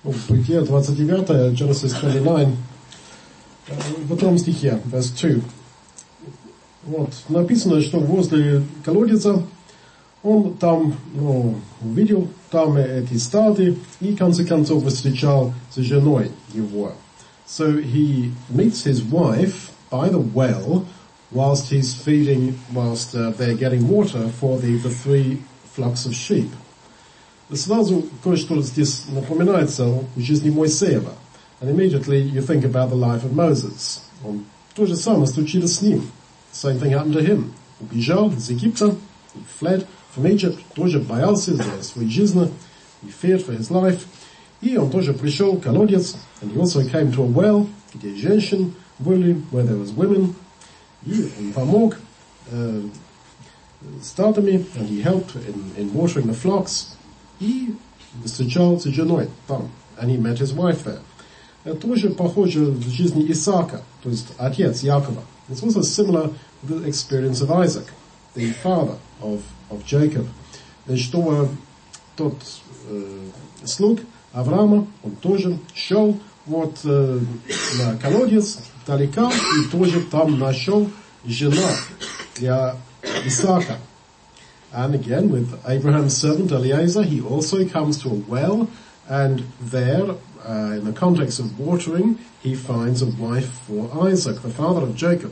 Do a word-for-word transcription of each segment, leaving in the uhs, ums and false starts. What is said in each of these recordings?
Бытие двадцать девять, Genesis twenty-nine, во втором стихе, verse two. Вот, написано, что возле колодца он там, ну, увидел там эти стады и, в конце концов, встречал с женой его. So he meets his wife by the well whilst he's feeding, whilst uh, they're getting water for the, the three flocks of sheep. Сразу кое-что здесь напоминается о жизни Моисеева. And immediately you think about the life of Moses. Он то же самое случилось с ним. Same thing happened to him. Убежал из Египта, he fled from Egypt, тоже боялся за свою жизнь, he feared for his life. И он тоже пришел к колодец, and he also came to a well, где женщин были, where there was women. И он помог uh, стадами, and he helped in, in watering the flocks. И встречал с женой там, and he met his wife there. Это тоже похоже в жизни Исаака, то есть отец Якова. It's also similar to the experience of Isaac, the father of, of Jacob. Что тот э, слуг Авраама, он тоже шел вот э, на колодец далеко и тоже там нашел жена для Исаака. And again, with Abraham's servant Eliezer, he also comes to a well, and there, uh, in the context of watering, he finds a wife for Isaac, the father of Jacob.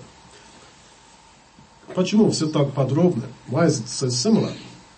Почему все так подробно? Why is it so similar?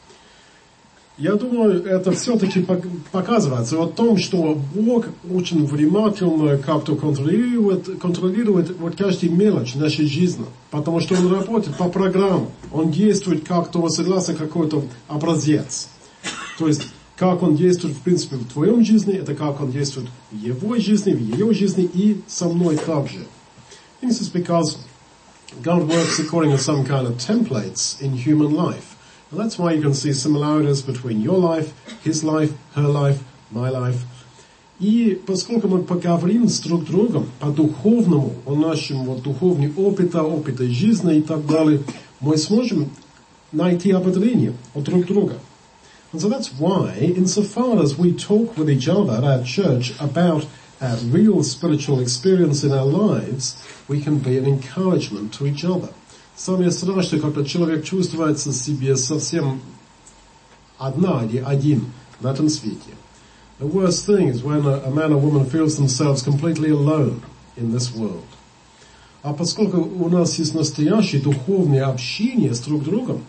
Я думаю, это все-таки показывается о том, что Бог очень внимательно как-то контролирует, контролирует вот каждую мелочь нашей жизни. Потому что Он работает по программам. Он действует как-то согласно какой-то образец. То есть, как Он действует, в принципе, в твоем жизни, это как Он действует в его жизни, в ее жизни и со мной также. This is because God works according to some kind of templates in human life. And that's why you can see similarities between your life, his life, her life, my life. И поскольку мы поговорим с друг другом по духовному, о нашем вот духовном опыте, опыте жизни и так далее, мы сможем найти определение от друг друга. And so that's why, insofar as we talk with each other at church about a real spiritual experience in our lives, we can be an encouragement to each other. Самое страшное, когда человек чувствует себя совсем одна или один в этом свете. The worst thing is when a, a man or woman feels themselves completely alone in this world. А поскольку у нас есть настоящее духовное общение с друг другом,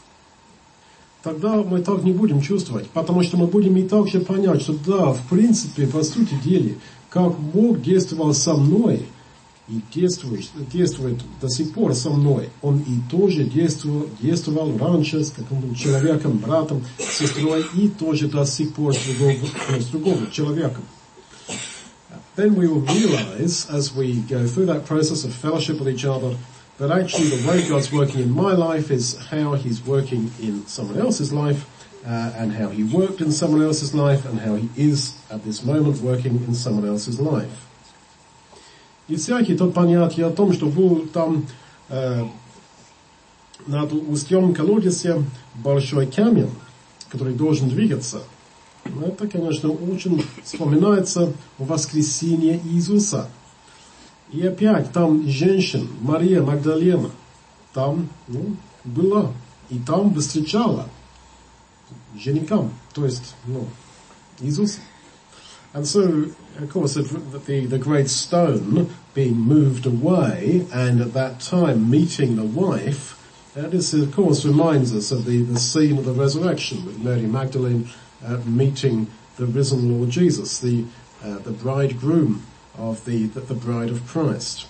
тогда мы так не будем чувствовать, потому что мы будем и так же понять, что да, в принципе, по сути дела, как Бог действовал со мной, и действует, действует до сих пор со мной. Он и тоже действовал, действовал раньше с каким-то человеком, братом, сестрой, и тоже до сих пор с другого, с другого человеком. Then we will realize, as we go through that process of fellowship with each other, that actually the way God's working in my life is how He's working in someone else's life, uh, and how He worked in someone else's life, and how He is at this moment working in someone else's life. И всякий тот понятие о том, что был там э, над устьем колодца большой камень, который должен двигаться, это, конечно, очень вспоминается о воскресении Иисуса. И опять там женщина, Мария Магдалена, там ну, была, и там встречала женихам, то есть ну, Иисуса. And so, of course, the, the, the great stone being moved away, and at that time meeting the wife, uh, this of course reminds us of the, the scene of the resurrection with Mary Magdalene uh, meeting the risen Lord Jesus, the, uh, the bridegroom of the, the, the bride of Christ.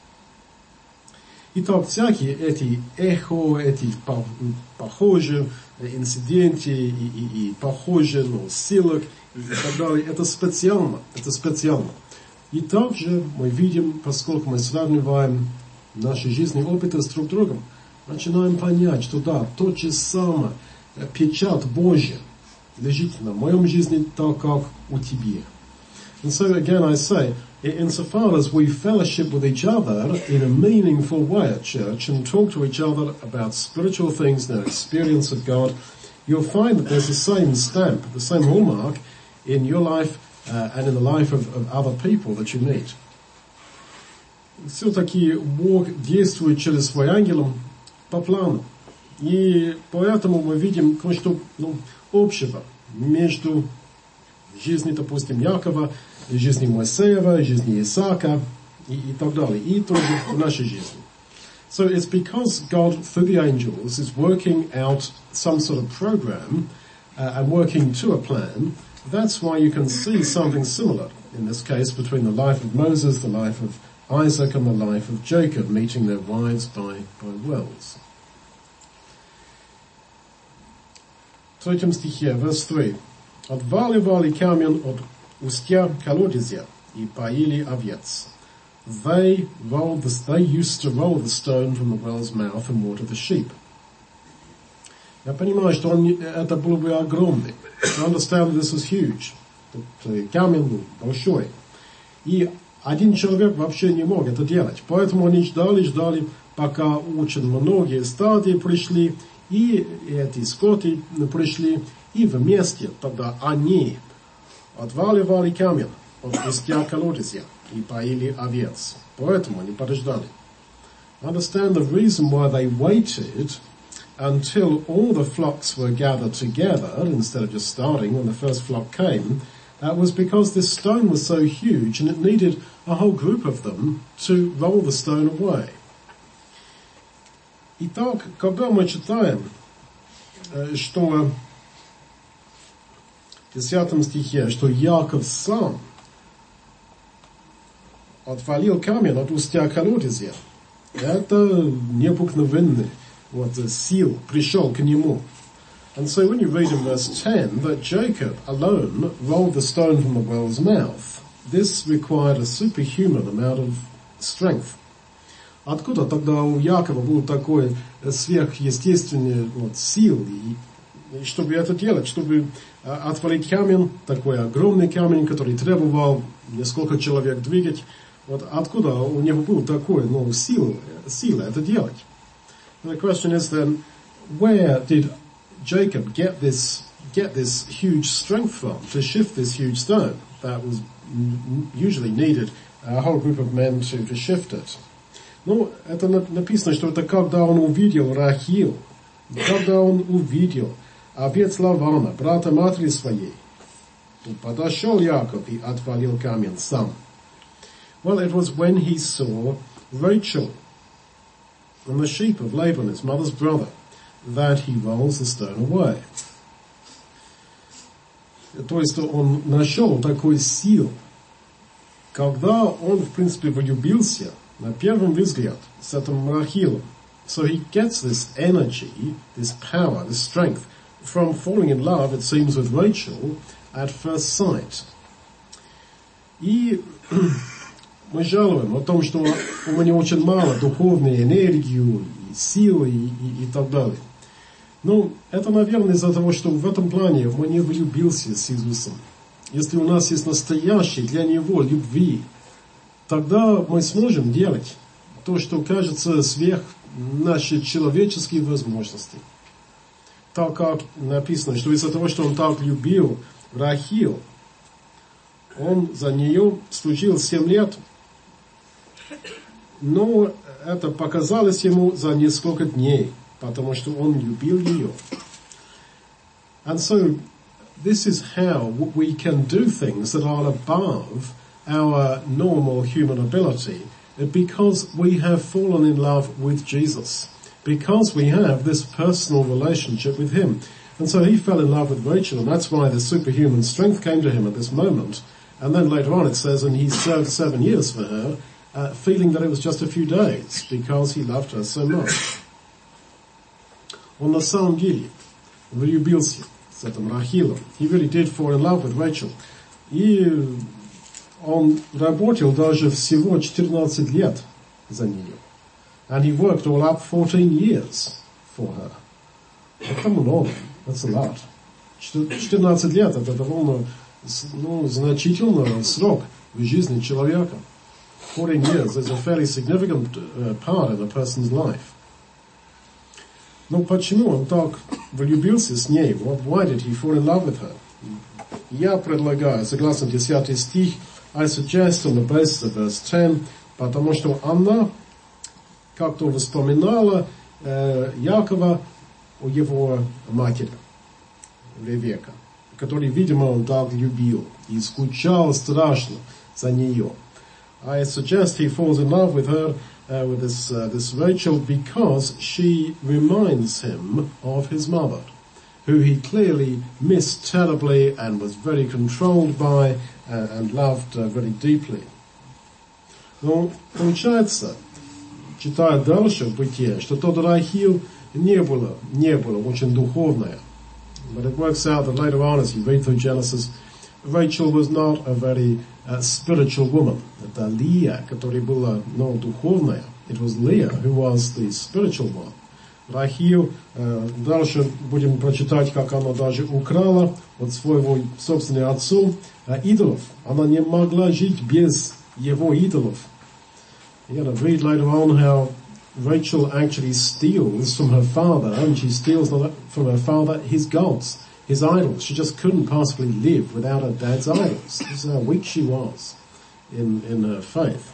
Итак, всякие эти эхо, эти похожие инциденты и, и, и похожие ну, ссылок и так далее, это специально, это специально. И также мы видим, поскольку мы сравниваем наши жизненные опыты с друг другом, начинаем понять, что да, тот же самый печать Божья лежит на моем жизни, так как у тебя. And so again I say, insofar as we fellowship with each other in a meaningful way at church and talk to each other about spiritual things and our experience of God, you'll find that there's the same stamp, the same hallmark in your life uh, and in the life of, of other people that you meet. Все-таки Бог действует через своим ангелом по плану. И поэтому мы видим кое-что ну, общего между жизнью, допустим, Якова, жизнью Моисеева, жизнью Исаака и, и так далее. И тоже в нашей жизни. So it's because God, through the angels, is working out some sort of program uh, and working to a plan. That's why you can see something similar, in this case, between the life of Moses, the life of Isaac, and the life of Jacob, meeting their wives by, by wells. В третьем стихе, verse three. Отваливали камень от устья колодезя и поили овец. They rolled the, they used to roll the stone from the well's mouth and water the sheep. Я понимаю, что он, это было бы огромный. I understand that this was huge. Камень был большой. И один человек вообще не мог это делать. Поэтому они ждали, ждали, пока очень многие стадии пришли, и эти скоты пришли, и вместе тогда они отваливали камень от устья колодезя и поили овец. Поэтому они подождали. Understand the reason why they waited until all the flocks were gathered together, instead of just starting when the first flock came, uh, was because this stone was so huge and it needed a whole group of them to roll the stone away. Итак, когда мы читаем, что в десятом стихе, что Яков сам отвалил камень от устья колодезя, это необыкновенный вот сил пришел к нему. And so when you read in verse ten that Jacob alone rolled the stone from the well's mouth, this required a superhuman amount of strength. Откуда тогда у Якова был такой сверхъестественный вот, сил, и, и чтобы это делать, чтобы а, отвалить камень, такой огромный камень, который требовал несколько человек двигать, вот откуда у него был такой, ну, сила, сила это делать? And the question is then, where did Jacob get this, get this huge strength from to shift this huge stone that was usually needed a whole group of men to, to shift it? Ну, это написано, что это когда он увидел Рахил, когда он увидел овец Лавана, брата матери своей, то подошел Яков и отвалил камень сам. Well, it was when he saw Rachel and the sheep of Laban, his mother's brother, that he rolls the stone away. То есть он нашел такой сил, когда он, в принципе, влюбился на первый взгляд с этим Рахилом. So he gets this energy, this power, this strength from falling in love, it seems, with Rachel at first sight. И мы жалуем о том, что у меня очень мало духовной энергии, и силы и, и, и так далее. Ну, это, наверное, из-за того, что в этом плане мы не влюбился с Иисусом. Если у нас есть настоящий для Него любви, тогда мы сможем делать то, что кажется сверх нашей человеческие возможности. Так как написано, что из-за того, что он так любил Рахил, он за нее служил семь лет, но это показалось ему за несколько дней, потому что он любил ее. And so, this is how we can do things that are above our normal human ability, because we have fallen in love with Jesus, because we have this personal relationship with him. And so he fell in love with Rachel, and that's why the superhuman strength came to him at this moment. And then later on it says, and he served seven years for her, uh, feeling that it was just a few days, because he loved her so much. Он на самом деле влюбился с этим Рахилом. He really did fall in love with Rachel. И он работал даже всего четырнадцать лет за нее. And he worked all up fourteen years for her. Это много. That's a lot. четырнадцать лет это довольно ну, значительный срок в жизни человека. fourteen years is a fairly significant uh, part of a person's life. Но почему он так влюбился с ней? Why did he fall in love with her? я предлагаю, согласно десятый стих, I suggest on the basis of verse ten, потому что она как-то вспоминала э, Якова о его матери, Ревека, который, видимо, он так любил и скучал страшно за нее. I suggest he falls in love with her, uh, with this, uh, this Rachel, because she reminds him of his mother, who he clearly missed terribly and was very controlled by uh, and loved uh, very deeply. Но получается, читая дальше в Бытие, что тот Рахил не было, не было очень духовное. But it works out that later on, as you read through Genesis, Rachel was not a very uh, spiritual woman. Это Лия, которая была, но духовная. It was Leah who was the spiritual one. Рахил, э, дальше будем прочитать, как она даже украла от своего собственного отца э, идолов. Она не могла жить без его идолов. You're going to read later on how Rachel actually steals from her father, and she steals from her father his gods, his idols. She just couldn't possibly live without her dad's idols. This is how weak she was in, in her faith.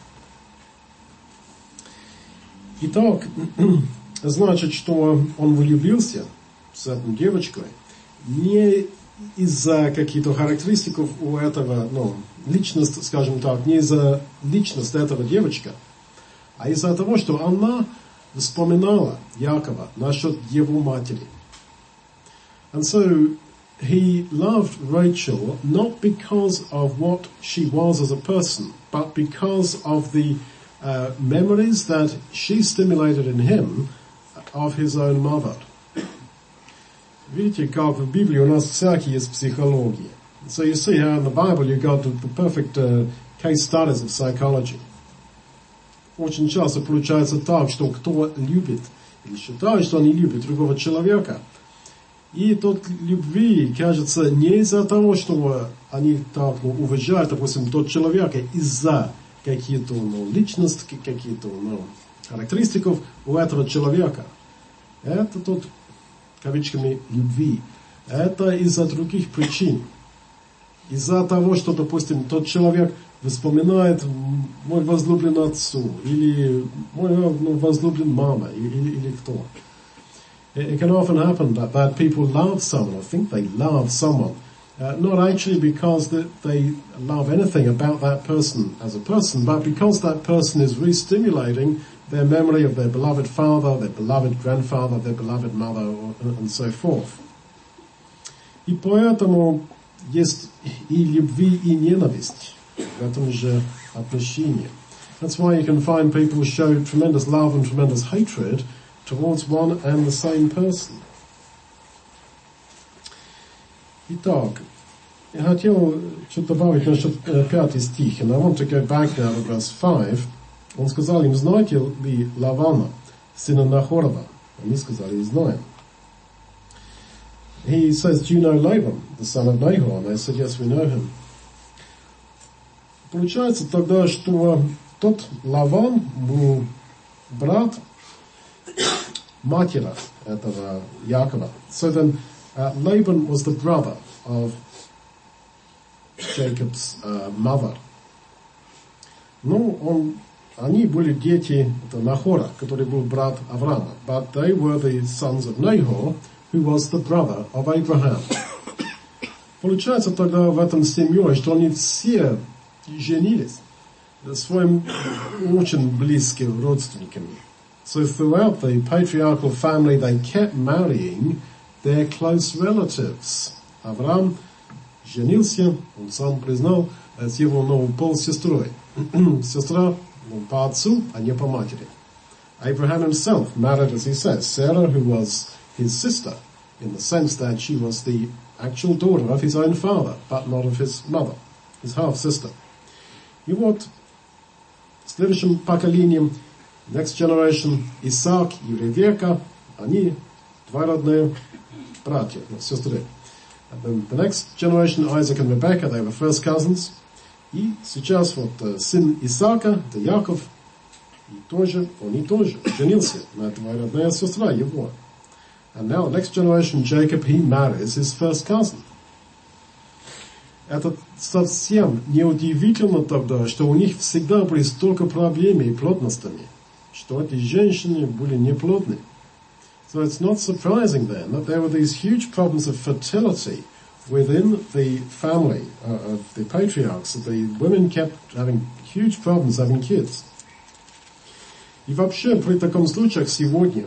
Итак, значит, что он влюбился с этой девочкой не из-за каких-то характеристик у этого, ну, личность, скажем так, не из-за личности этого девочка, а из-за того, что она вспоминала Якова насчет его матери. And so he loved Rachel not because of what she was as a person, but because of the uh, memories that she stimulated in him of his own mother. Видите, как в Библии у нас всякие есть психологии. So you see how in the Bible you got the, the perfect uh, case studies of psychology. Очень часто получается так, что кто любит или считает, что они любят другого человека, и тот любви, кажется, не из-за того, что они так, ну, уважают, допустим, тот человека, из-за каких-то, ну, личностей, каких-то, ну, характеристиков у этого человека. Это тот, кавычками, любви. Это из-за других причин. Из-за того, что, допустим, тот человек вспоминает мой возлюблен отцу, или мой, ну, возлюблен мама, или, или кто. It can often happen that, that people love someone, or think they love someone, uh, not actually because that they love anything about that person as a person, but because that person is re-stimulating their memory of their beloved father, their beloved grandfather, their beloved mother, or, and so forth. И поэтому есть и любви, и ненависть в этом же отношении. That's why you can find people show tremendous love and tremendous hatred towards one and the same person. Итак, я хотел что-то добавить насчет пятый стих, and I want to go back now to verse five. Он сказал им, знаете ли Лавана, сына Нахорова? Они сказали, знаем. He says, do you know Laban, the son of Nahor? And they said, yes, we know him. Получается тогда, что тот Лаван был брат матери этого Якова. So then, uh, Laban was the brother of Jacob's uh, mother. Ну, он, они были дети Нахора, который был брат Авраама. But they were the sons of Nahor, who was the brother of Abraham. Получается тогда в этом семье, что они все женились своим очень близким родственниками. So throughout the patriarchal family, they kept marrying their close relatives. Авраам женился, он сам признал, с его новой полсестрой. Сестра по отцу, а не по матери. Abraham himself married, as he says, Sarah, who was his sister, in the sense that she was the actual daughter of his own father, but not of his mother, his half-sister. И вот следующим поколением, next generation, Исаак и Ревека, они двоюродные братья, сестры. And the next generation, Isaac and Rebecca, they were first cousins. И сейчас вот uh, сын Исаака, это Яков, и тоже, он и тоже женился на двоюродная сестра его. And now, next generation, Jacob, he marries his first cousin. это совсем неудивительно тогда, что у них всегда были столько проблем и плотностями, что эти женщины были неплодны. So it's not surprising then that there were these huge problems of fertility within the family uh, of the patriarchs, that the women kept having huge problems having kids. И вообще, при таком случае сегодня,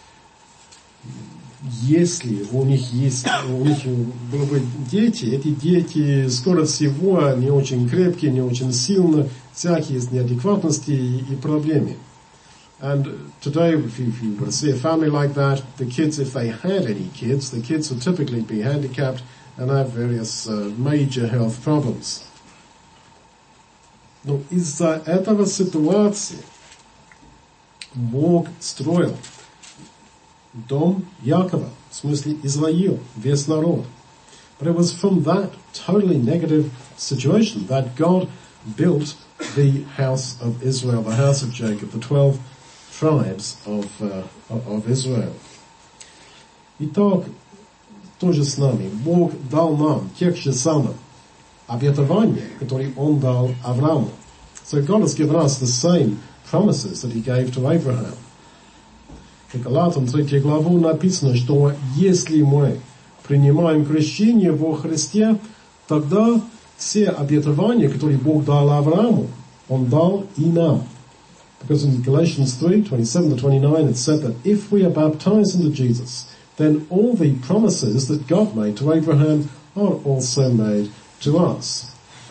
если у них есть, у них были бы дети, эти дети, скорее всего, не очень крепкие, не очень сильные, всякие есть неадекватности и, и проблемы. And today, if you, if you were to see a family like that, the kids, if they had any kids, the kids would typically be handicapped and have various uh, major health problems. Но из-за этого ситуации Бог строил дом Якова, в смысле Израиль, весь народ. But it was from that totally negative situation that God built the house of Israel, the house of Jacob, the twelve tribes of, uh, of Israel. Итак, тоже с нами. Бог дал нам тех же самых обетования, которые Он дал Аврааму. So God has given us the same promises that He gave to Abraham. В Галатам третьей главу написано, что если мы принимаем крещение во Христе, тогда все обетования, которые Бог дал Аврааму, Он дал и нам. Because in Galatians three, twenty-seven to twenty-nine, it said that if we are baptized into Jesus, then all the promises that God made to Abraham are also made to us.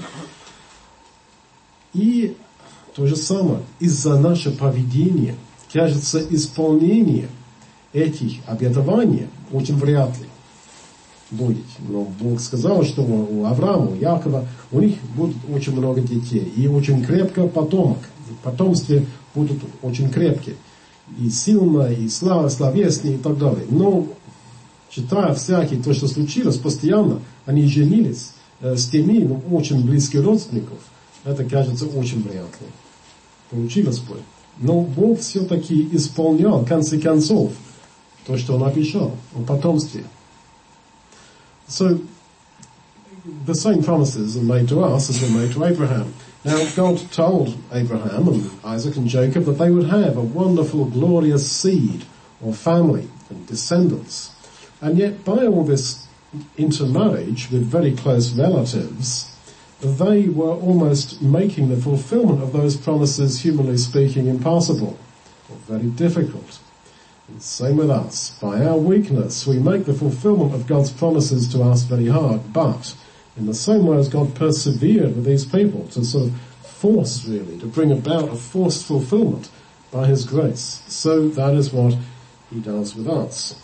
И то же самое, из-за нашего поведения, кажется, исполнение этих обетований очень вряд ли будет. Но Бог сказал, что у Авраама, у Якова, у них будет очень много детей, и очень крепко потомок. Потомстве будут очень крепкие. И сильно, и слава, словесные, и так далее. Но, читая всякие, то, что случилось, постоянно они женились э, с теми, ну, очень близких родственников. Это, кажется, очень вряд ли получилось бы. Но Бог все-таки исполнял, в конце концов, то, что Он обещал о потомстве. So, the same promises are made to us as were made to Abraham. Now, God told Abraham and Isaac and Jacob that they would have a wonderful, glorious seed or family and descendants. And yet, by all this intermarriage with very close relatives, they were almost making the fulfillment of those promises, humanly speaking, impossible or very difficult. And same with us. By our weakness, we make the fulfillment of God's promises to us very hard, but in the same way as God persevered with these people to sort of force, really, to bring about a forced fulfillment by His grace, so that is what He does with us.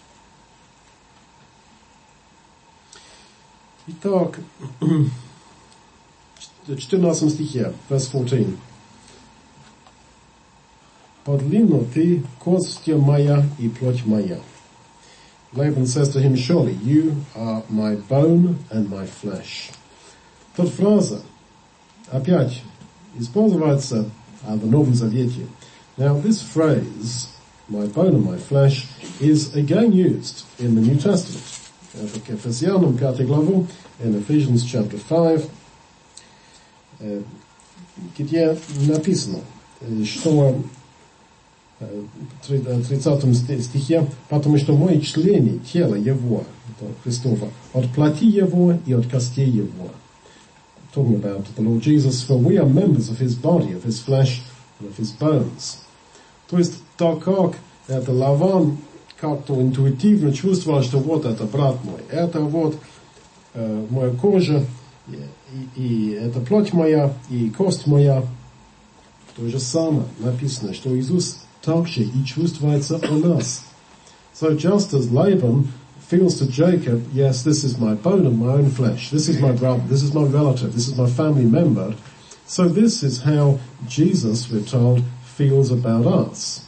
Итак, в четырнадцатом стихе, verse fourteen. «Подлинно ты, костья моя и плоть моя». Laban says to him, surely you are my bone and my flesh. Тут фраза опять используется в Новом Завете. Now this phrase, my bone and my flesh, is again used in the New Testament. Это к Ефесянам пятой главу, in Ephesians chapter five, где написано, что тридцатом стихе, потому что мы члены тела Его, Христова, от плоти Его и от костей Его. Talking about the Lord Jesus, for we are members of His body, of His flesh, and of His bones. То есть, так как это Лаван как-то интуитивно чувствовал, что вот это брат мой, это вот э, моя кожа, и, и это плоть моя, и кость моя, то же самое написано, что Иисус также и чувствуется о нас. So just as Laban feels to Jacob, yes, this is my bone and my own flesh, this is my brother, this is my relative, this is my family member, so this is how Jesus, we're told, feels about us.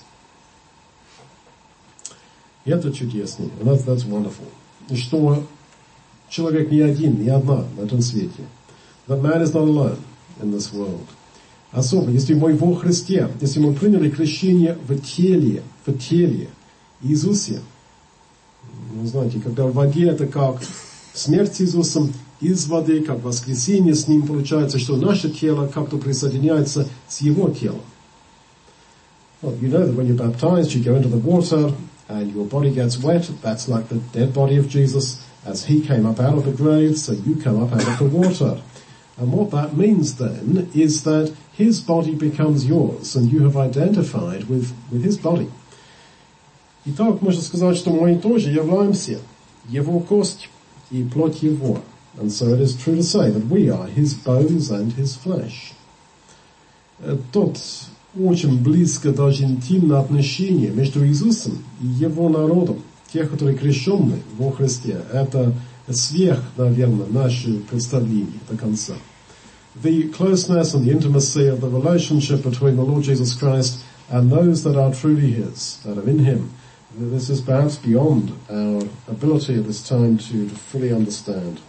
И это чудесно. And that's, that's wonderful. Что человек не один, не одна на этом свете. That man is not alone in this world. Особенно, если мы во Христе, если мы приняли крещение в теле, в теле Иисусе. Вы знаете, когда в воде это как смерть с Иисусом, из воды, как воскресение с ним получается, что наше тело как-то присоединяется с его телом. Well, you know that when you're baptized, you go into the water and your body gets wet. That's like the dead body of Jesus as he came up out of the grave, so you come up out of the water. And what that means then is that his body becomes yours, and you have identified with, with his body. Итак, можно сказать, что мы тоже являемся его кость и плоть его. And so it is true to say that we are his bones and his flesh. Тут очень близко, даже интимное отношение между Иисусом и его народом, тех, которые крещены во Христе. Это сверх, наверное, наше представление до конца. The closeness and the intimacy of the relationship between the Lord Jesus Christ and those that are truly his, that are in him. This is perhaps beyond our ability at this time to, to fully understand.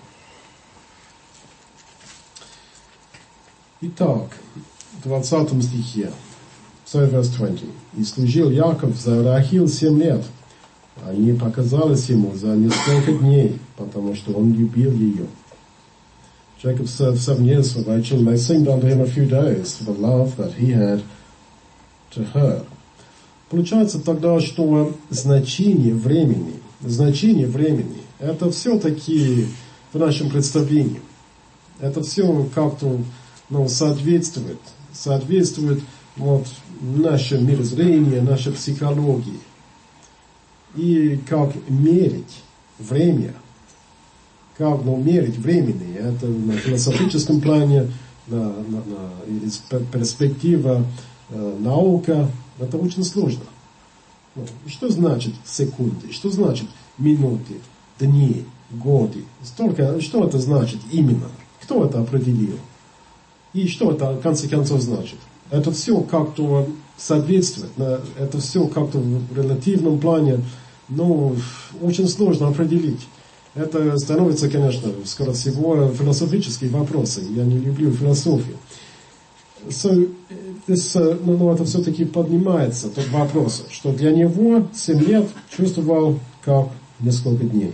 Итак, в двадцатом стихе, so verse twenty. «И служил Яков за Рахил семь лет. Они показались ему за несколько дней, потому что он любил ее». Jacob served seven years for Rachel, and they seemed unto him a few days for the love that he had to her. Получается тогда, что значение времени, значение времени, это все-таки в нашем представлении. Это все как-то, ну, соответствует, соответствует вот нашему мирозрению, нашей психологии. И как мерить время, как ну, мерить времени, это на философическом плане, на, на, на, из перспектива э, наука, это очень сложно. Ну, что значит секунды, что значит минуты, дни, годы, столько, что это значит именно, кто это определил, и что это в конце концов значит. Это все как-то соответствует, это все как-то в релятивном плане, ну, очень сложно определить. Это становится, конечно, скорее всего, философические вопросы. Я не люблю философию. So, this, uh, ну, ну, это все-таки поднимается, тот вопрос, что для него семь лет чувствовал как несколько дней.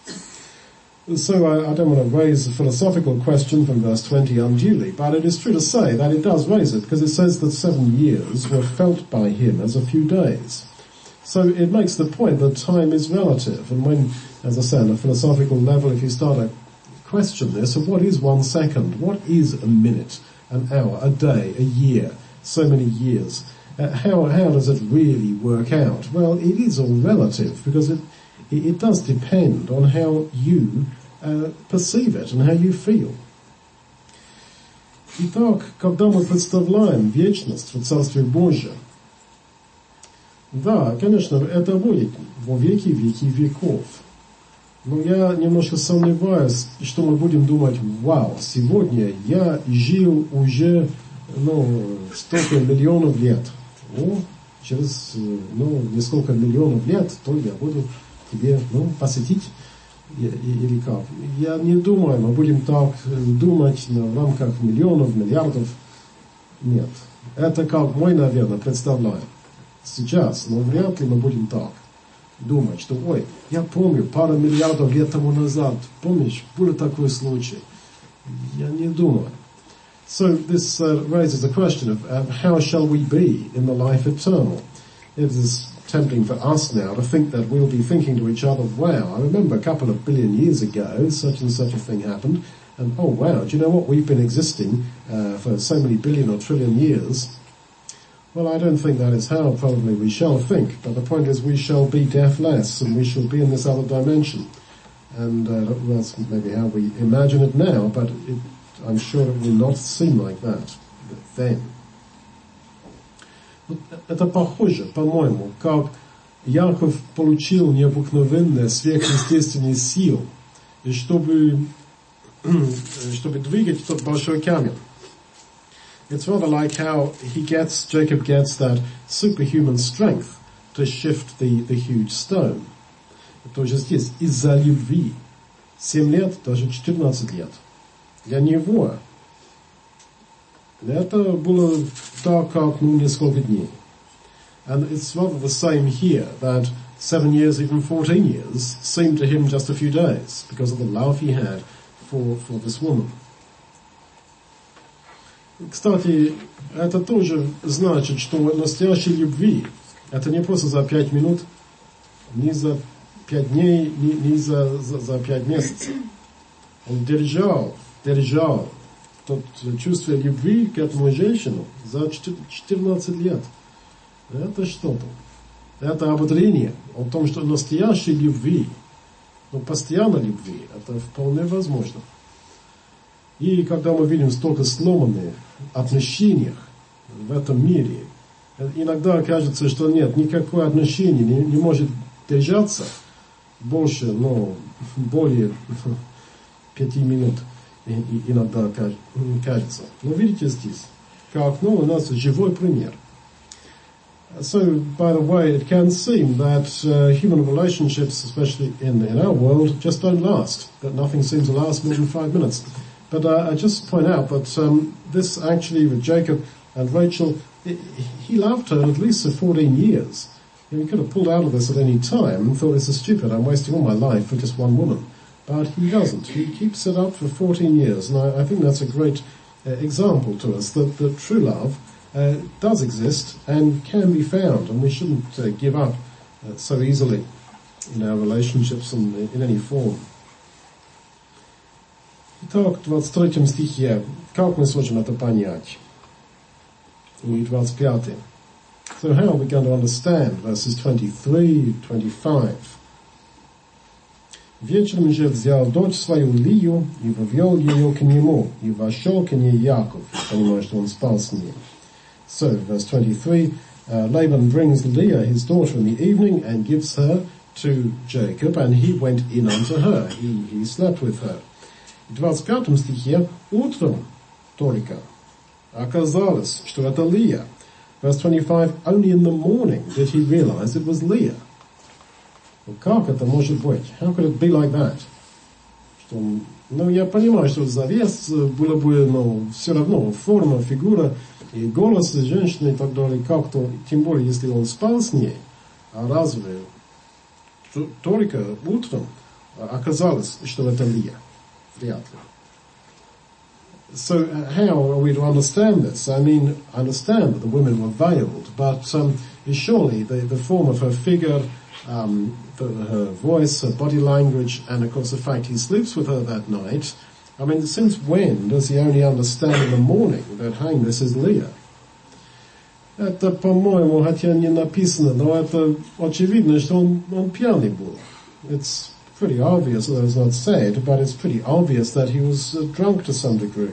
So I, I don't want to raise a philosophical question from verse twenty unduly, but it is true to say that it does raise it, because it says that seven years were felt by him as a few days. So it makes the point that time is relative, and when, as I say, on a philosophical level, if you start to question this, of what is one second, what is a minute, an hour, a day, a year, so many years, uh, how how does it really work out? Well, it is all relative, because it it, it does depend on how you uh, perceive it and how you feel. Итак, когда мы представляем вечность в Царстве Божьем, да, конечно, это будет во веки веки веков. Но я немножко сомневаюсь, что мы будем думать: вау, сегодня я жил уже, ну, столько миллионов лет. О, через, ну, несколько миллионов лет, то я буду тебе, ну, посетить, или как. Я не думаю, мы будем так думать в рамках миллионов, миллиардов. Нет. Это как мы, наверное, представляем сейчас, но вряд ли мы будем так думать, что, ой, я помню, пару миллиардов лет тому назад, помнишь, был такой случай. Я не думаю. So this uh, raises the question of uh, how shall we be in the life eternal? It is tempting for us now to think that we'll be thinking to each other, wow, I remember a couple of billion years ago, such and such a thing happened, and oh wow, do you know what, we've been existing uh, for so many billion or trillion years. Well, I don't think that is how probably we shall think, but the point is we shall be deathless, and we shall be in this other dimension. And uh, that's maybe how we imagine it now, but it, I'm sure it will not seem like that then. Это похоже, по-моему, как Яков получил необыкновенные сверхъестественные силы, чтобы, чтобы двигать тот большой камень. It's rather like how he gets, Jacob gets that superhuman strength to shift the, the huge stone. Тоже здесь, из-за любви. Семь лет, даже четырнадцать лет. Для него это было так, как, ну, несколько дней. And it's rather the same here, that seven years, even fourteen years, seemed to him just a few days, because of the love he had for, for this woman. Кстати, это тоже значит, что настоящей любви это не просто за пять минут, не за пять дней, не, не за, за, за пять месяцев. Он держал, держал тот чувство любви к этому женщину за четырнадцать лет. Это что-то. Это ободрение о том, что настоящей любви, но постоянной любви, это вполне возможно. И когда мы видим столько сломанных отношений в этом мире, иногда кажется, что нет, никакое отношение не, не может держаться больше, но более пяти минут. И, и иногда кажется. Но видите здесь, как ну, у нас живой пример. So, by the way, it can seem that uh, human relationships, especially in, in our world, just don't last. That nothing seems to last more than five minutes. But uh, I just point out that um, this actually, with Jacob and Rachel, it, he loved her at least for fourteen years. And he could have pulled out of this at any time and thought, this is stupid, I'm wasting all my life for just one woman. But he doesn't. He keeps it up for fourteen years. And I, I think that's a great uh, example to us that, that true love uh, does exist and can be found. And we shouldn't uh, give up uh, so easily in our relationships and in any form. Итак, в двадцать третьем стихе, как мы сможем это понять? И двадцать пятый. So how are we going to understand verses twenty-three, twenty-five? Вечером же взял дочь свою Лию и вывел ее к нему, и вошел к ней Яков. Я понимаю, что он спал с ней. So, verse twenty-three, uh, Laban brings Leah, his daughter, in the evening and gives her to Jacob, and he went in unto her. He, he slept with her. В двадцать пятом стихе утром только оказалось, что это Лия. Verse twenty-five, only in the morning did he realize it was Leah. Как это может быть? How could it be like that? Что, ну, я понимаю, что завес было бы, но все равно форма, фигура и голос женщины и так далее, как-то, тем более, если он спал с ней, а разве только утром оказалось, что это Лия? Вряд ли. So uh, how are we to understand this? I mean, I understand that the women were veiled, but um, surely the, the form of her figure, um, the, her voice, her body language, and of course the fact he sleeps with her that night, I mean, since when does he only understand in the morning that, hang, this is Leah? Это, по-моему, хотя не написано, но это очевидно, что он, он пьяный был. It's pretty obvious, although it's not said, but it's pretty obvious that he was uh, drunk to some degree.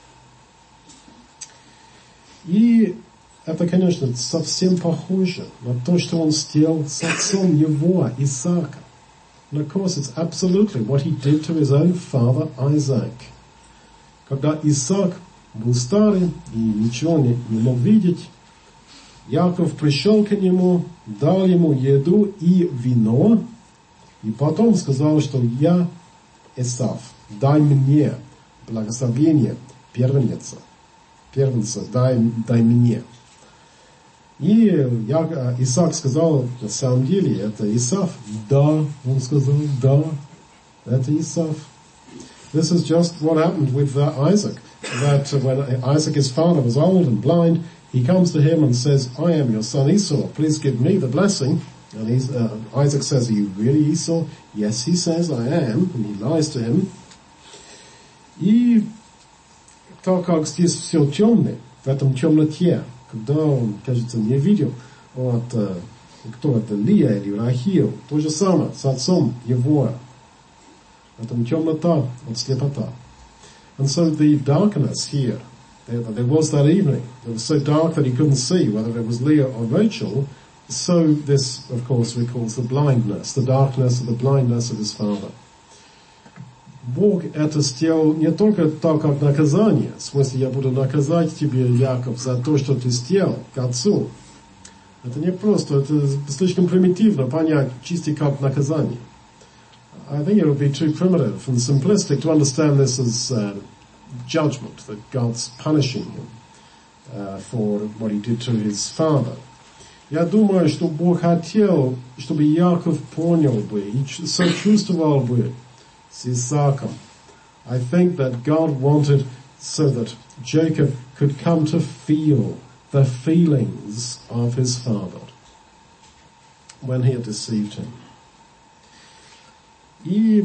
И это, конечно, совсем похоже на то, что он сделал с отцом его, Исаака. And of course, it's absolutely what he did to his own father, Isaac. Когда Исаак был старый и ничего не, не мог видеть, Яков пришел к нему, дал ему еду и вино, и потом сказал, что я, Исав, дай мне благословение первенца, первенца, дай, дай мне. И я, Исаак сказал, на самом деле, это Исав. Да, он сказал, да, это Исав. This is just what happened with uh, Isaac. That uh, when Isaac, his father, was old and blind, he comes to him and says, I am your son Esau, please give me the blessing. And he's, uh, Isaac says, are you really Esau? Yes, he says, I am. And he lies to him. И так как здесь все темное, в этом темноте, когда он, кажется, не видел, вот, uh, кто это, Лия или Рахил, то же самое с отцом его. В этом темнота, вот слепота. And so the darkness here, there, there was that evening, it was so dark that he couldn't see whether it was Leah or Rachel. So this, of course, recalls the blindness, the darkness, the blindness of his father. Бог это сделал не только так, как наказание, в смысле, я буду наказать тебе, Яков, за то, что ты сделал к отцу. Это не просто, это слишком примитивно понять, чисто как наказание. I think it would be too primitive and simplistic to understand this as uh, judgment, that God's punishing him uh, for what he did to his father. Я думаю, что Бог хотел, чтобы Яков понял бы и сочувствовал бы с Исааком, I think that God wanted so that Jacob could come to feel the feelings of his father when he had deceived him. И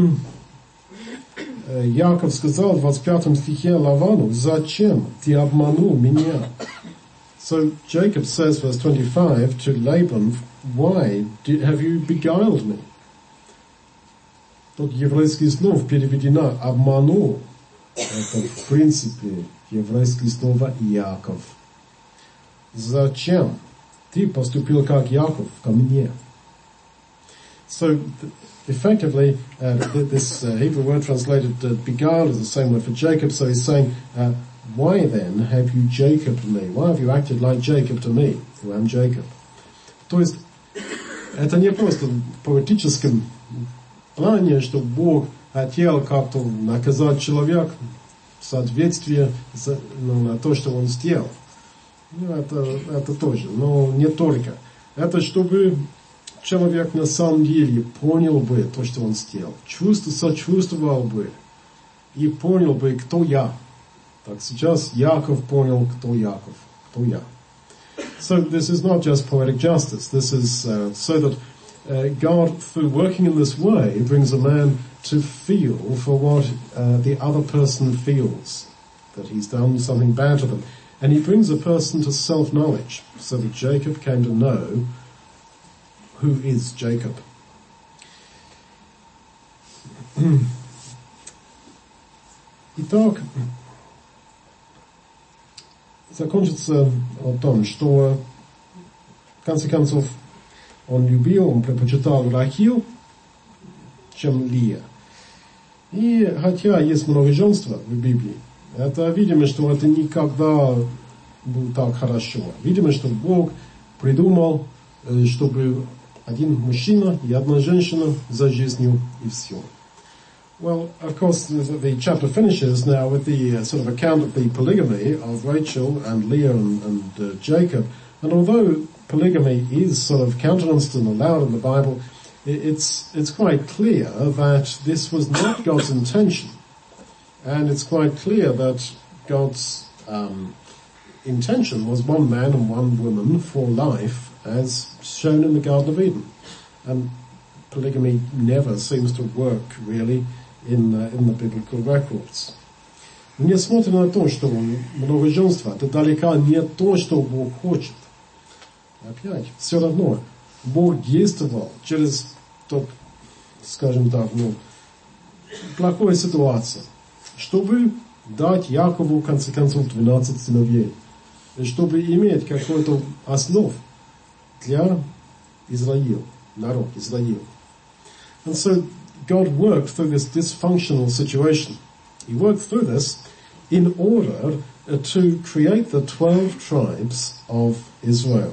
Яков сказал в двадцать пятом стихе Лавану: «Зачем ты обманул меня?» So Jacob says, verse twenty-five, to Laban, why did, have you beguiled me? Тут еврейский слово переведено «обманул». Это, в принципе, еврейское слово «Яков». Зачем ты поступил как Яков ко мне? So, effectively, uh, this uh, Hebrew word translated uh, beguiled is the same word for Jacob, so he's saying, uh, why then have you Jacob to me? Why have you acted like Jacob to me, who am Jacob? То есть, это не просто в поэтическом плане, что Бог хотел как-то наказать человека в соответствии ну, на то, что он сделал. Ну, это, это тоже, но не только. Это чтобы человек на самом деле понял бы то, что он сделал, чувство, сочувствовал бы и понял бы, кто я. Так сейчас Яков понял, кто Яков, кто я. So this is not just poetic justice. This is uh, so that uh, God, through working in this way, brings a man to feel for what uh, the other person feels, that he's done something bad to them. And he brings a person to self-knowledge, so that Jacob came to know who is Jacob. Итак, закончится о том, что в конце концов он любил, он предпочитал Рахил, чем Лия. И хотя есть многоженство в Библии, это видимо, что это никогда было так хорошо. Видимо, что Бог придумал, чтобы один мужчина и одна женщина за жизнью и все. Well, of course, the chapter finishes now with the uh, sort of account of the polygamy of Rachel and Leah and, and uh, Jacob. And although polygamy is sort of countenanced and allowed in the Bible, it's it's quite clear that this was not God's intention. And it's quite clear that God's um, intention was one man and one woman for life, as shown in the Garden of Eden. And polygamy never seems to work, really, in, uh, in the biblical records. Несмотря на то, что многоженство, это далеко не то, что Бог хочет. Опять, все равно, Бог действовал через тот, скажем так, ну, плохую ситуацию, чтобы дать Якову, в конце концов, двенадцать сыновей, чтобы иметь какой-то основ для Израиля, народ Израиля. And so God worked through this dysfunctional situation. He worked through this in order uh, to create the twelve tribes of Israel.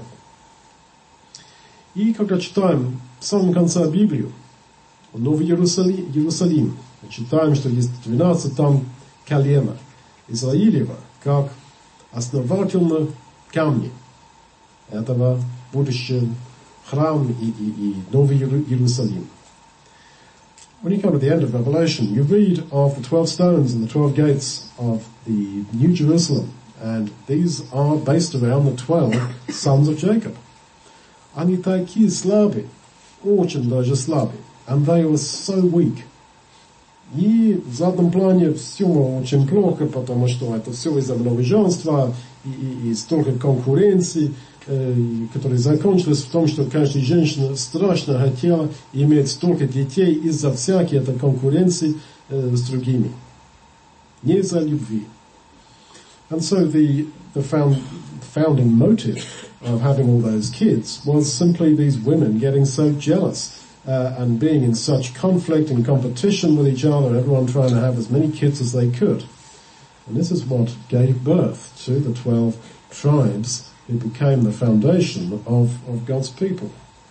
И когда читаем в самом конце Библию, Новый Иерусалим, Иерусалим, читаем, что есть двенадцать там колена Израилева, как основательно камни этого будущего храма и, и, и Новый Иерусалим. When you come to the end of Revelation, you read of the twelve stones and the twelve gates of the New Jerusalem, and these are based around the twelve sons of Jacob. Они такие слабые, очень даже слабые, and they were so weak. И в заднем плане все очень плохо, потому что это все из-за многоженства и, и, и столько конкуренции, которая закончилась в том, что каждая женщина страшно хотела иметь столько детей из-за всякой этой конкуренции э, с другими. Не из-за любви. And so the, the found, founding motive of having all those kids was simply these women getting so jealous uh, and being in such conflict and competition with each other, everyone trying to have as many kids as they could. And this is what gave birth to the twelve tribes who became the foundation of, of God's people.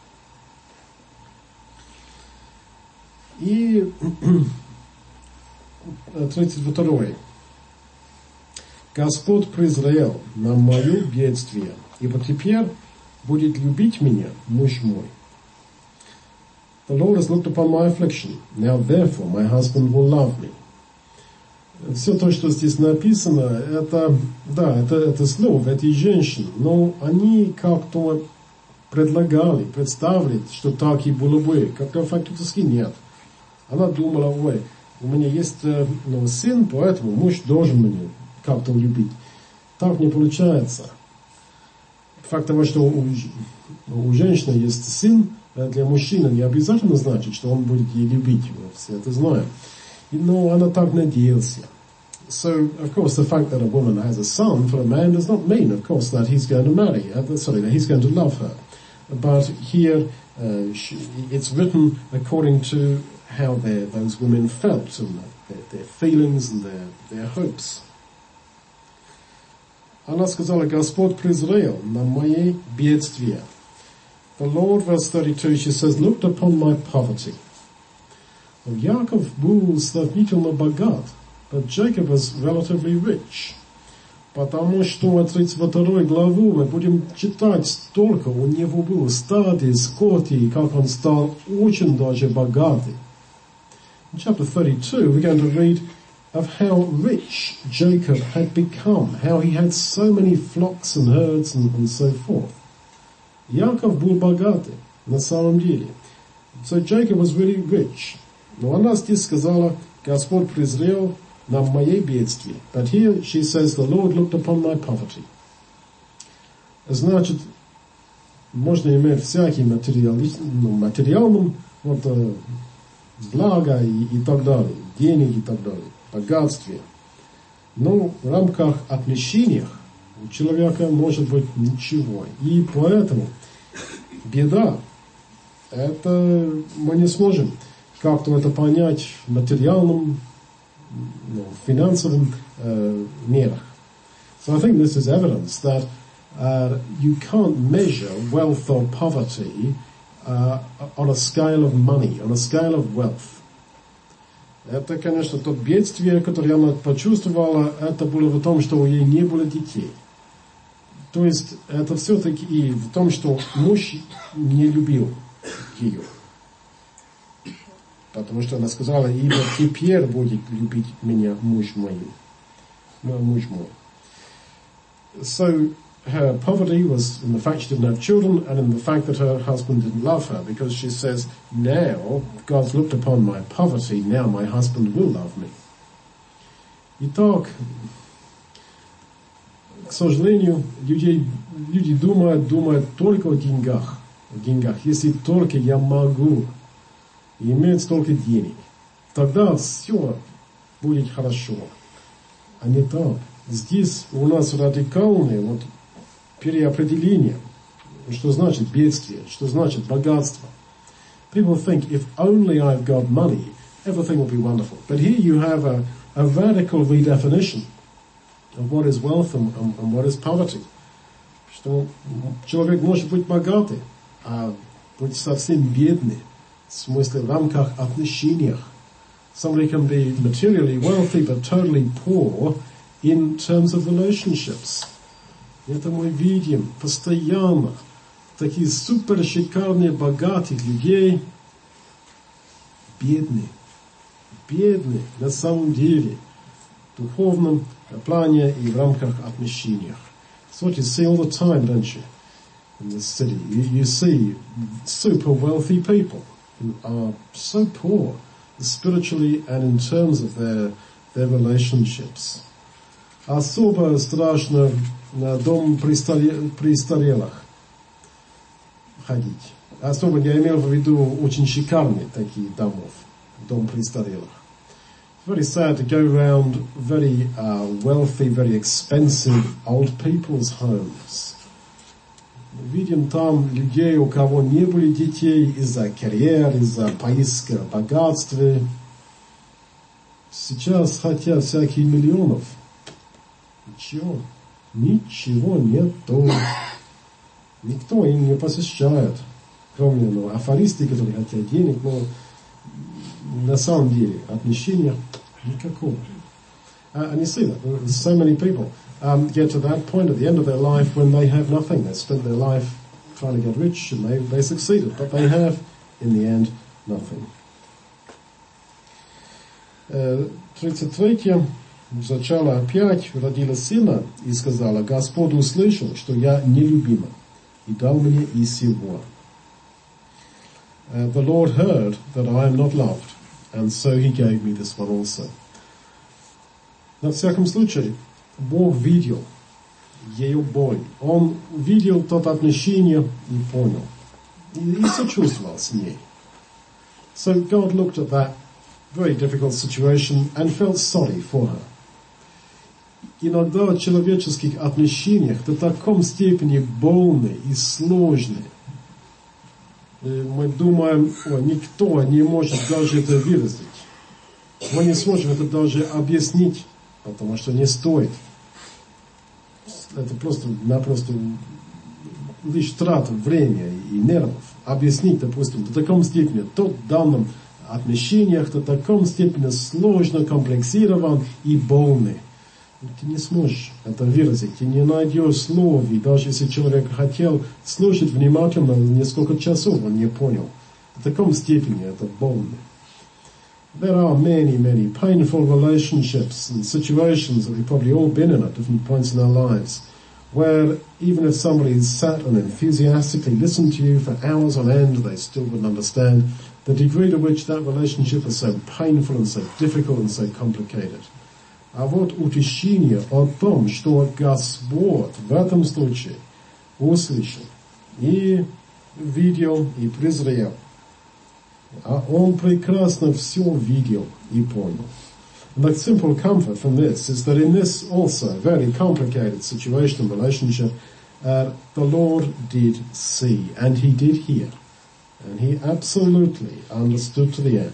И тридцать второй. Господь презрел на мое бедствие, ибо теперь будет любить меня муж мой. The Lord has looked upon my affliction, now therefore my husband will love me. все то, что здесь написано, это, да, это, это слово, эти женщины, но они как-то предлагали, представили, что так и было бы, как-то фактически нет. Она думала, ой, у меня есть ну, сын, поэтому муж должен меня как-то любить. Так не получается. Факт того, что у, у женщины есть сын, для мужчины не обязательно значит, что он будет ее любить. Мы все это знаем. Но она так надеялась. So, of course, the fact that a woman has a son for a man does not mean, of course, that he's going to marry her, sorry, that he's going to love her. But here, uh, she, it's written according to how those women felt and their, their feelings and their, their hopes. Она сказала, Господь презрел на мои бедствия. The Lord, verse thirty-two, she says, looked upon my poverty. Яков был сравнительно богат, but Jacob was relatively rich. Потому что от тридцать второй главы мы будем читать столько, у него было стадий, скоти, и как он стал очень даже богатый. In chapter thirty-two, we're going to read of how rich Jacob had become, how he had so many flocks and herds and, and so forth. Яков был богатый, на самом деле. So Jacob was really rich. Но она здесь сказала, Господь презрел на мои бедствия. But here she says, the Lord looked upon my poverty. Значит, можно иметь всякие материалы, ну, материальным, вот, блага и, и так далее, денег и так далее, богатствие. Но в рамках отношений у человека может быть ничего. И поэтому беда, это мы не сможем как-то это понять в материальном, ну, финансовом uh, мерах. So I think this is evidence that uh, you can't measure wealth or poverty uh, on a scale of money, on a scale of wealth. Это, конечно, то бедствие, которое она почувствовала, это было в том, что у нее не было детей. То есть это все-таки и в том, что муж не любил ее. Потому что она сказала, ибо теперь будет любить меня муж мой. Муж мой. So her poverty was in the fact she didn't have children and in the fact that her husband didn't love her, because she says, now God's looked upon my poverty, now my husband will love me. Итак, к сожалению, людей, люди думают, думают только о деньгах. О деньгах. Если только я могу иметь столько денег, тогда все будет хорошо. А не так. Здесь у нас радикальное вот переопределение, что значит бедствие, что значит богатство. People think if only I've got money, everything will be wonderful. But here you have a, a radical redefinition of what is wealth and, and, and what is poverty. Что человек может быть богатый, а быть совсем бедный. В смысле, в рамках отношениях. Somebody can be materially wealthy but totally poor in terms of relationships. Это мы видим постоянно. Такие супер шикарные, богатых людей, бедные. Бедные на самом деле. В духовном плане и в рамках отношений. It's what you see all the time, don't you? In this city. You, you see super wealthy people who are so poor, spiritually and in terms of their, their relationships. Особо страшно на дом престарелых ходить. Особо я имел в виду очень шикарные такие домов, дом престарелых. It's very sad to go around very uh, wealthy, very expensive old people's homes. Видим там людей, у кого не были детей из-за карьеры, из-за поиска богатства. Сейчас хотят всякие миллионов. Ничего, ничего нету. Никто им не посещает. Кроме ну, афористы, которые хотят денег, но на самом деле отношения никакого. Uh, and you see that, so many people um, get to that point at the end of their life when they have nothing. They spent their life trying to get rich and they, they succeeded, but they have, in the end, nothing. тридцать третье. зачала опять, родила сына и сказала: Господь услышал, что я нелюбима, и дал мне и сего. Uh, the Lord heard that I am not loved, and so he gave me this one also. На всяком случае, Бог видел ее боль. Он видел тот отношение и понял. И, и сочувствовал с ней. So God looked at that very difficult situation and felt sorry for her. Иногда в человеческих отношениях до такой степени больны и сложны. Мы думаем, о, никто не может даже это выразить. Мы не сможем это даже объяснить, потому что не стоит. Это просто-напросто лишь трата времени и нервов. Объяснить, допустим, до такой степени, тот в данном отношениях, до такой степени сложно, комплексирован и больный. Ты не сможешь это выразить, ты не найдешь слов, и даже если человек хотел слушать внимательно несколько часов, он не понял. В таком степени это больно. There are many, many painful relationships and situations that we've probably all been in at different points in our lives, where even if somebody has sat and enthusiastically listened to you for hours on end, they still wouldn't understand the degree to which that relationship is so painful and so difficult and so complicated. А вот утешение о том, что Господь в этом случае услышал и видел и презрел. А Он прекрасно все видел и понял. And the simple comfort from this is that in this also very complicated situation and relationship, uh, the Lord did see and He did hear. And He absolutely understood to the end.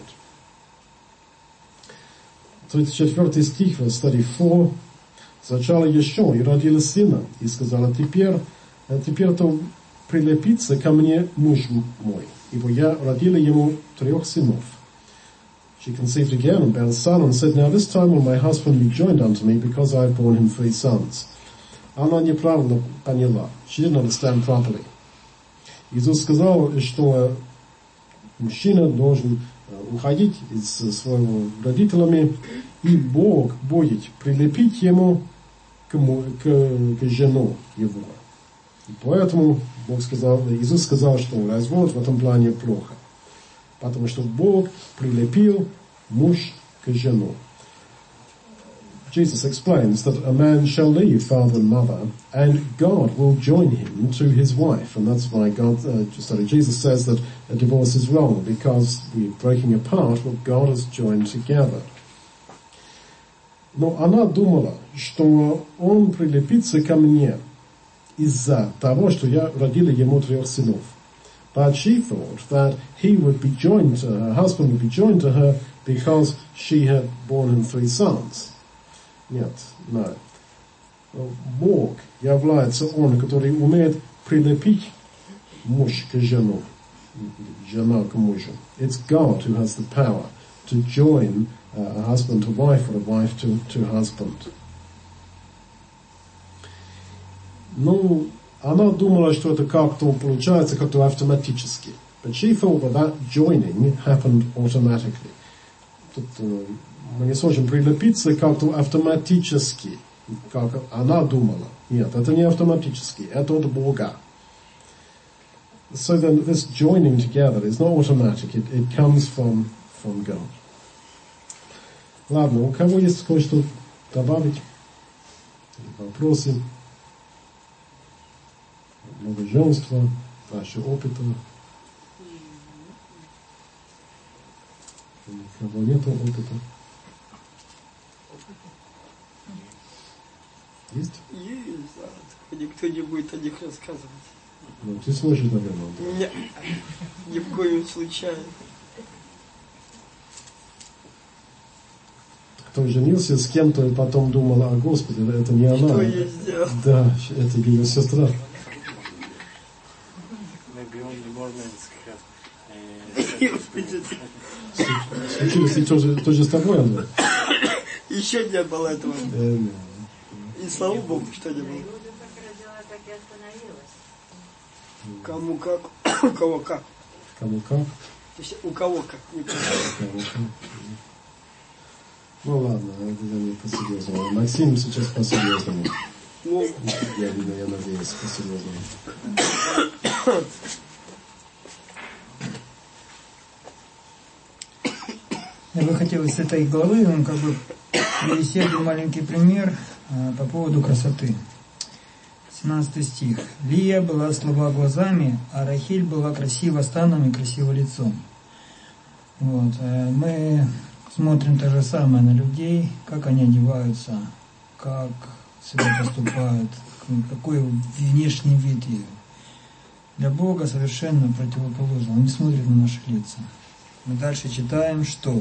тридцать четвёртый стих, verse thirty-four. Зачала еще и родила сына, и сказала: теперь, теперь-то прилепится ко мне муж мой, ибо я родила ему трех сынов. She conceived again and bare a son, and said, now this time will my husband be joined unto me, because I have borne him three sons. Она неправильно поняла. She didn't understand properly. Иисус сказал, что мужчина должен уходить из своего родителями, и Бог будет прилепить ему к, к, к жену его. И поэтому Бог сказал, Иисус сказал, что развод в этом плане плохо. Потому что Бог прилепил муж к жену. Jesus explains that a man shall leave father and mother, and God will join him to his wife. And that's why God, uh, sorry, Jesus says that a divorce is wrong, because we're breaking apart what God has joined together. Но она думала, что он прилепится ко мне из-за того, что я родила ему трех сынов. But she thought that he would be joined to her, her husband would be joined to her because she had borne him three sons. Нет, no. Бог является Он, который умеет прилепить муж к жену, жена к мужу. It's God who has the power to join a husband to wife or a wife to, to husband. Ну, она думала, что это как-то получается как-то автоматически. But she thought that that joining happened automatically. Тут мы не сможем прилепиться как-то автоматически, как она думала. Нет, это не автоматически, это от Бога. So then this joining together is not automatic, it, it comes from, from God. Ладно, у кого есть кое-что добавить? Вопросы? Многоженство, ваши опыты? У кого нет опыта? Есть? Есть, да. Никто не будет о них рассказывать. Ну, ты сможешь, наверное. Да? Нет, ни в коем случае. Кто женился с кем-то и потом думал, а Господи, это не она. Что я сделал? Да, это ее сестра. Случилось ли тоже, тоже с тобой, Андрей? Еще не было этого. Э, И слава Богу, что не было. Кому как, у кого как. Кому как? То есть у кого как, не понимаю. Ну ладно, это не по-серьезному. Максим сейчас по-серьезному. Ну, я, видно, я надеюсь, по-серьезному. Я бы хотел из этой главы ну, как бы привести один маленький пример а, по поводу красоты. семнадцатый стих. Лия была слаба глазами, а Рахиль была красива станом и красива лицом. Вот. Мы смотрим то же самое на людей, как они одеваются, как себя поступают, какой внешний вид их. Для Бога совершенно противоположно. Он не смотрит на наши лица. Мы дальше читаем, что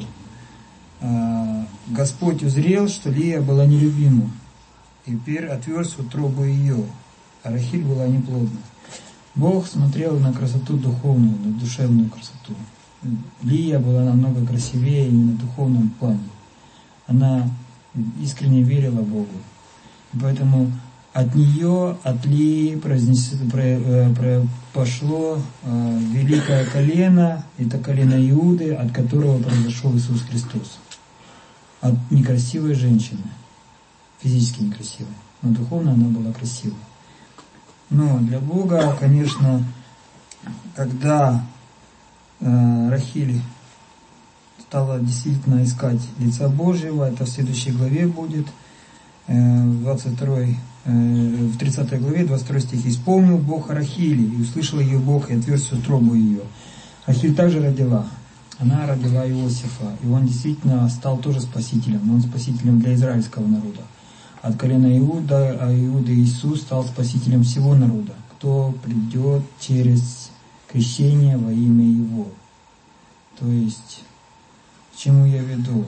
э, Господь узрел, что Лия была нелюбима, и теперь отверз утробу ее, а Рахиль была неплодна. Бог смотрел на красоту духовную, на душевную красоту. Лия была намного красивее именно в духовном плане. Она искренне верила Богу. И поэтому от нее, от Лии произнес, про, про, пошло э, великое колено, это колено Иуды, от которого произошел Иисус Христос. От некрасивой женщины, физически некрасивой, но духовно она была красивой. Но для Бога, конечно, когда э, Рахиль стала действительно искать лица Божьего, это в следующей главе будет, э, в двадцать второй в тридцатой главе, двадцать второй стих. «Исполнил Бог о Рахиле, и услышал ее Бог, и отверз утробу ее». Рахиль также родила. Она родила Иосифа, и он действительно стал тоже спасителем. Он спасителем для израильского народа. От колена Иуда, а Иуда Иисус стал спасителем всего народа, кто придет через крещение во имя Его. То есть, к чему я веду?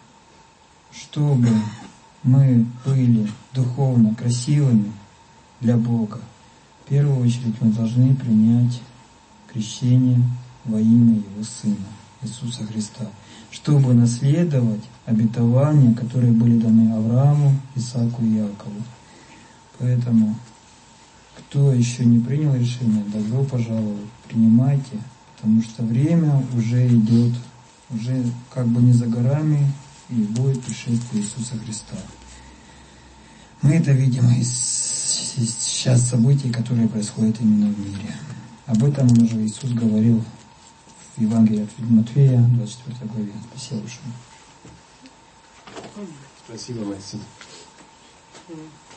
Чтобы мы были духовно красивыми для Бога, в первую очередь мы должны принять крещение во имя Его Сына, Иисуса Христа, чтобы наследовать обетования, которые были даны Аврааму, Исааку и Иакову. Поэтому, кто еще не принял решение, добро пожаловать, принимайте, потому что время уже идет, уже как бы не за горами, и будет пришествие Иисуса Христа. Мы это видим из, из сейчас событий, которые происходят именно в мире. Об этом уже Иисус говорил в Евангелии от Матфея, двадцать четвёртой главе. Спасибо большое. Спасибо, Максим.